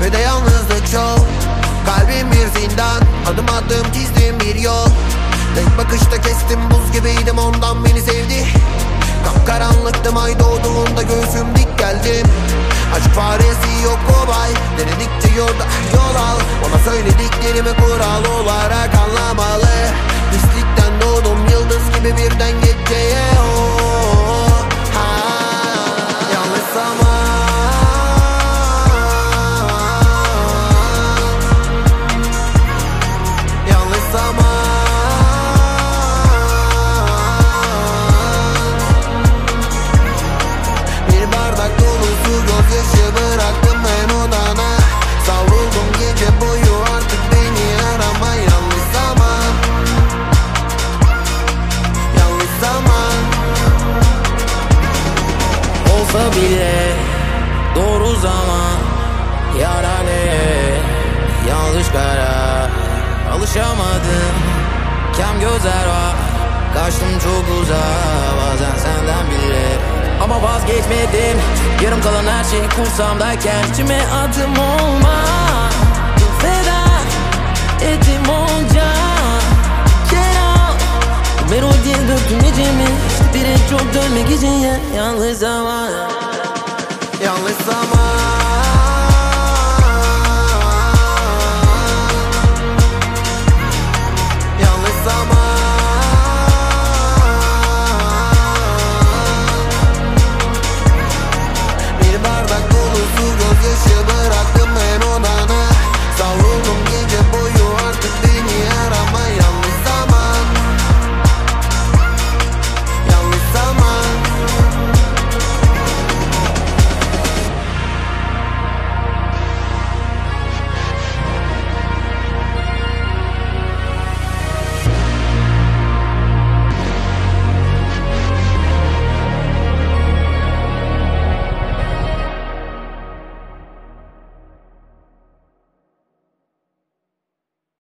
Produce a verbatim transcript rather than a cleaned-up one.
Tepede yalnızlık şov, kalbim bir zindan, adım adım çizdiğim bir yol. Tek bakışta kestim, buz gibiydim, ondan beni sevdi. Kapkaranlıktım, ay doğduğunda göğsüm dik geldim. Aşk faresi yok kobay, denedikçe yolda yol al. Ona söylediklerimi kural olarak anlamalı. Pislikten doğdum, yıldız gibi birden geceye oh, ha. Yanlış zaman, yanlış zaman. Bir bardak dolusu gözyaşı bıraktım ben odana. Savruldum gece boyu, artık beni arama. Yanlış zaman, yanlış zaman. Olsa bile doğru zaman, yarane yanlış karar. Alışamadım, kem gözler var. Kaçtım çok uzağa, bazen senden bile. Ama vazgeçmedim, yarım kalan her şeyi kursamdayken. İçime adım olma, feda ettim onca. Kenan, melodiye döktüm gecemi. İşte direkt çok dönmek için ya. Yanlış zaman, yanlış zaman.